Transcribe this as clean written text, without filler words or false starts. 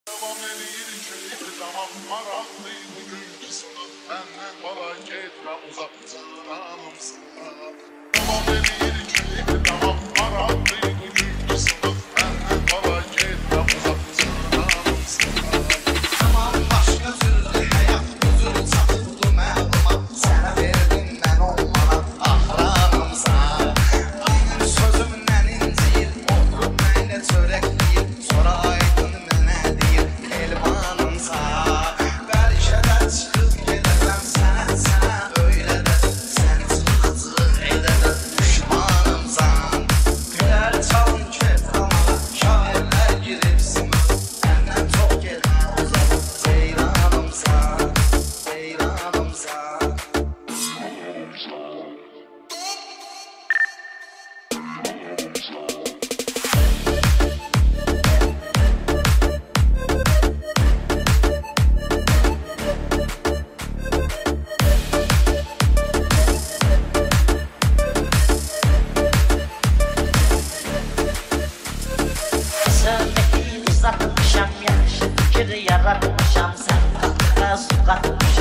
Devam edir hiçbir zaman maraklıydı günkü sınıf. Benden kolay gitme uzak canımsın. Devam edir hiçbir zaman maraklıydı günkü sınıf. Benden kolay gitme uzak canımsın. Tamam başka sözlü hayat huzur satıldı məlumat. Sana verdim ben olmadan ahranımsa. Benim sözümden incir oturup mənə çörəkləyir. Sonra aydın mənə deyir elmanımsa. Bəlkə də çıxıb gedəcəm sənə öyle də. Səni çıxacıq edəcəm düşmanımsan. Gülər çalın keframada şairlər girib sınır. Məndən çox getmə uzaq ceyranımsan. Ceyranımsan. Sevmeyi uzatmışam, yanlış fikir yaratmışam. Sen kalkıra su katmışam.